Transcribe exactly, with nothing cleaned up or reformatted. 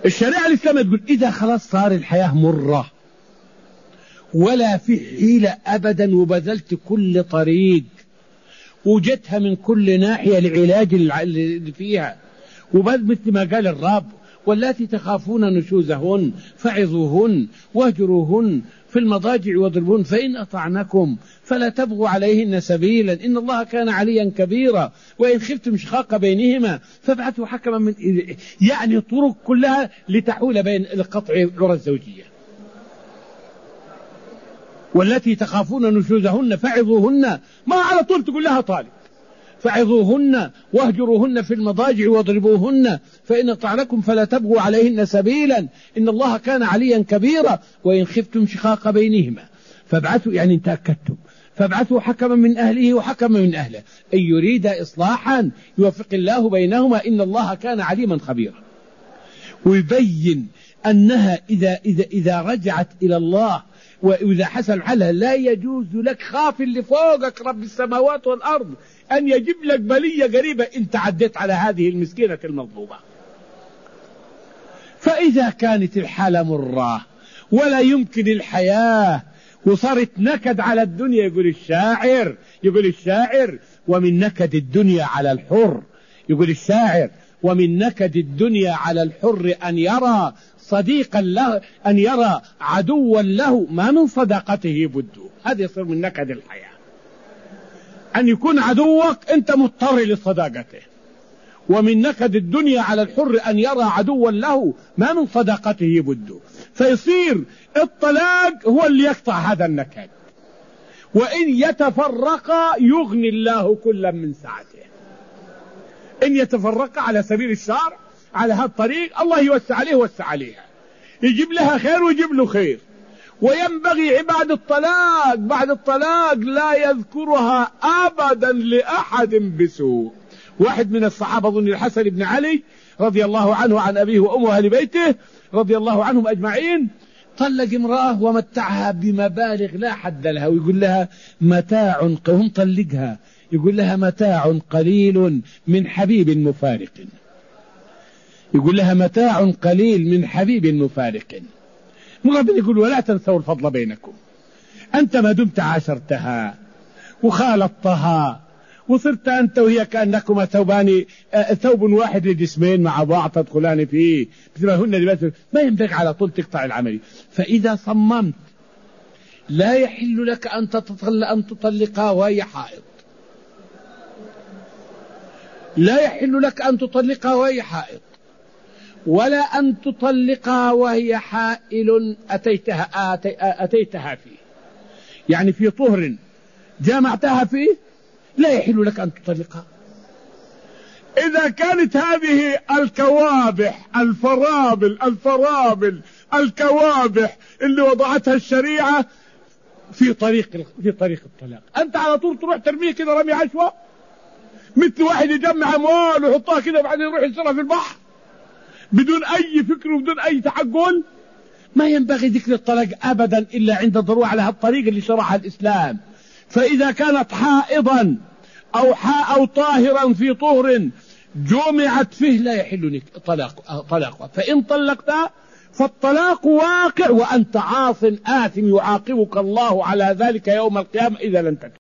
الشريعة الإسلامية تقول إذا خلاص صار الحياة مرة ولا في حيلة أبدا وبذلت كل طريق وجدتها من كل ناحية لعلاج اللي فيها، وبعد مثل ما قال الرب واللاتي تخافون نشوزهن فعظوهن واهجروهن في المضاجع واضربوهن فإن أطعنكم فلا تبغوا عليهن سبيلا إن الله كان عليا كبيرا وإن خفتم شقاق بينهما فابعثوا حكما من، يعني طرق كلها لتحول بين القطع عرى الزوجية. والتي تخافون نشوزهن فعظوهن، ما على طول تقول لها طالب، فعظوهن واهجروهن في المضاجع واضربوهن فإن أطعنكم فلا تبغوا عليهن سبيلا إن الله كان عليا كبيرا وإن خفتم شقاق بينهما فابعثوا، يعني إن تأكدتم فابعثوا حكما من أهله وحكما من أهله إن يريد إصلاحا يوفق الله بينهما إن الله كان عليما خبيرا. ويبين أنها إذا, إذا, إذا رجعت إلى الله وإذا حصل حالها لا يجوز لك، خاف اللي فوقك رب السماوات والأرض أن يجيب لك بلية قريبة إن تعديت على هذه المسكينة المظلومة. فإذا كانت الحالة مرة ولا يمكن الحياة وصارت نكد على الدنيا، يقول الشاعر يقول الشاعر ومن نكد الدنيا على الحر، يقول الشاعر ومن نكد الدنيا على الحر أن يرى صديقا له، أن يرى عدوا له ما من صداقته بد. هذا يصير من نكد الحياة، أن يكون عدوك أنت مضطر لصداقته. ومن نكد الدنيا على الحر أن يرى عدوا له ما من صداقته بد. فيصير الطلاق هو اللي يقطع هذا النكد. وإن يتفرقا يغني الله كلا من سعته. إن يتفرقا على سبيل الشرع على هذا الطريق الله يوسع عليه ووسع عليها، يجيب لها خير ويجيب له خير. وينبغي بعد الطلاق بعد الطلاق لا يذكرها أبدا لأحد بسوء. واحد من الصحابة أظن الحسن بن علي رضي الله عنه عن أبيه وأمه وأهل بيته رضي الله عنهم أجمعين طلق امرأة ومتعها بمبالغ لا حد لها، ويقول لها متاع، هم طلقها يقول لها متاع قليل من حبيب مفارق، يقول لها متاع قليل من حبيب مفارق. ربنا يقول ولا تنسوا الفضل بينكم. أنت ما دمت عاشرتها وخالطتها وصرت أنت وهي كأنكما ثوبان ثوب واحد لجسمين مع بعض تدخلان فيه هن، ما ينبغي على طول تقطع العمل. فإذا صممت لا يحل لك أن أن تطلقها وهي حائض، لا يحل لك أن تطلقها وهي حائض ولا أن تطلقها وهي حائل أتيتها, أتيتها فيه، يعني في طهر جامعتها فيه لا يحل لك أن تطلقها. إذا كانت هذه الكوابح الفرابل الفرابل الكوابح اللي وضعتها الشريعة في طريق في طريق الطلاق، أنت على طول تروح ترميه كده رمي عشوة، مثل واحد يجمع أموال ويحطها كده وبعدين يروح يسرها في البحر بدون أي فكر وبدون أي تعقل. ما ينبغي ذكر الطلاق أبدا إلا عند الضرورة على هالطريق اللي شرعها الإسلام. فإذا كانت حائضا أو حاء أو طاهرا في طهر جمعت فيه لا يحل لك طلاق طلاقها. فإن طلقتها فالطلاق واقع وأنت عاص آثم يعاقبك الله على ذلك يوم القيامة إذا لم تتب.